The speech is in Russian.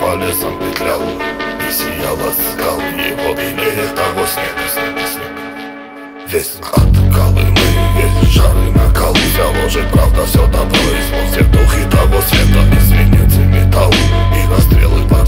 по лесам петлял, и сияла скал его белее того снега. Весь от Колымы, весь жар и накал, вся ложь и правда, все добро и зло, все духи того света, и свинец и металл, и на стрелы под